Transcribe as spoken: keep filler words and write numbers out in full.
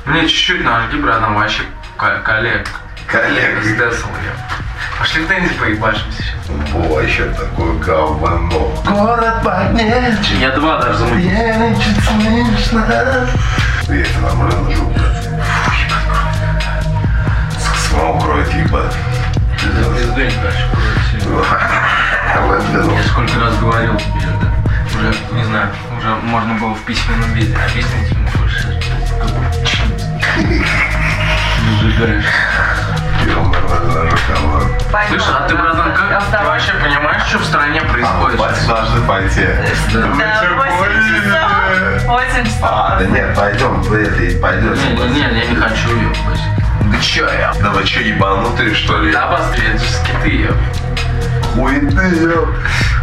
Мне чуть-чуть нажги, братан, вообще коллег. Коллега. Сдесл я. Пошли в Дэнди поебашимся сейчас. О, еще такое говно. Город поднечь. Я два даже замутил. Я не чуть слышно. И это нормально жук, брат. Самого кроет, ебать. Пиздень, короче, кроет. Я сколько раз говорил тебе, да. Уже, не знаю, уже можно было в письменном виде объяснить ему больше. Не сжигаешь. Слышь, а ты, братан, как? Ты вообще понимаешь, что в стране происходит? А, должны пойти. Да, восемь часов. восемь часов. А, да нет, пойдем, ты пойдешь. Не, не, не, я не хочу ее. Да чё я? Да вы чё, ебанутые, что ли? Да, быстрее, это же скиты ее. Хуй ты, ёп.